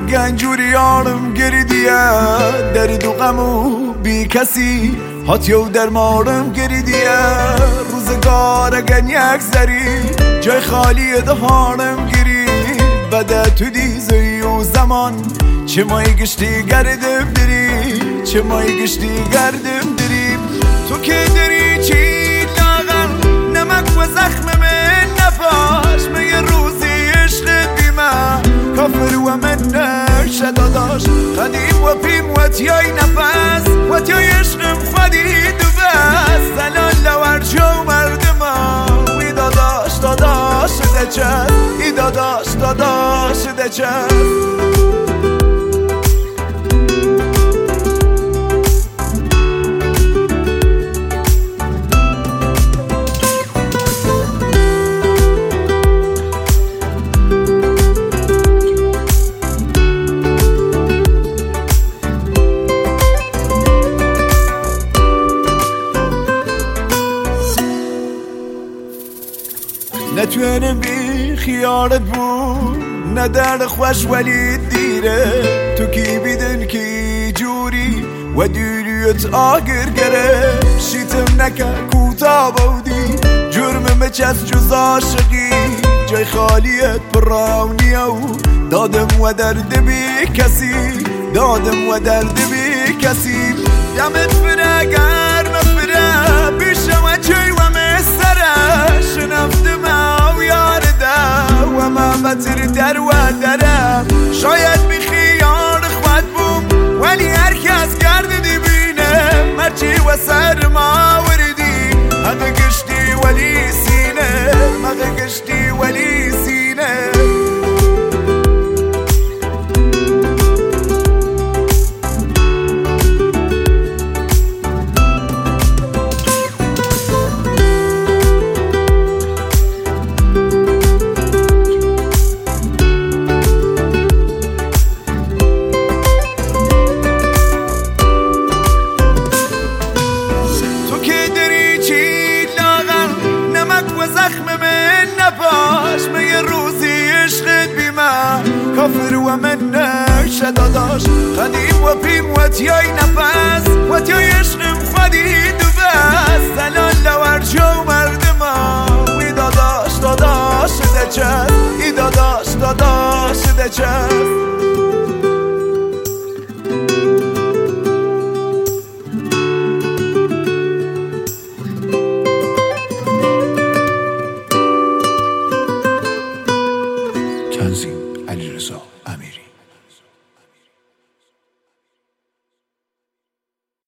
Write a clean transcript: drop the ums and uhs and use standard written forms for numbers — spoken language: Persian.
گنجوری یارم گریدیه درد و غم و بی کسی هاتیو در مارم گریدیه روزگار اگن یک زری جای خالی دهانم گری بده تو دیزی و زمان چه مای گشتی گردم دری چه مای گشتی گردم دری تو که دری چی لاغر نمک و زخم من نپاش مگه روزی عشق بیمه کافر و من نشه داداش قدیم و پیم و تیای نفس و تیای عشقم خودی دو بس زلال لور جو مردما وی داداش داداش ده چست ای داداش داداش ده چست نتوانم بی خیارت بود نه درد خوش ولی دیره تو کی بیدن کی جوری و دیریت آگر گره شیتم نکه کوتا بودی جرم مچست جز عاشقی جای خالیت پرونیه و دادم و درد بی کسی دادم و درد بی کسی دمت فره گرم فره بیشم و چی و مستره شنفتم او یارده و من بطر در و درم شاید بی خیار خود بوم ولی هر کس گرد دی بینه مرچی و سر ما وردی حق گشتی ولی سینه حق گشتی ولی سینه مگه روزی عشقت بیمه کافر و من نشه داداش قدیم و پیم و تیای نفس و تیای عشقم خودی دو بس زلال لور جو مردما وی داداش داداش ده چست ای داداش داداش ده چست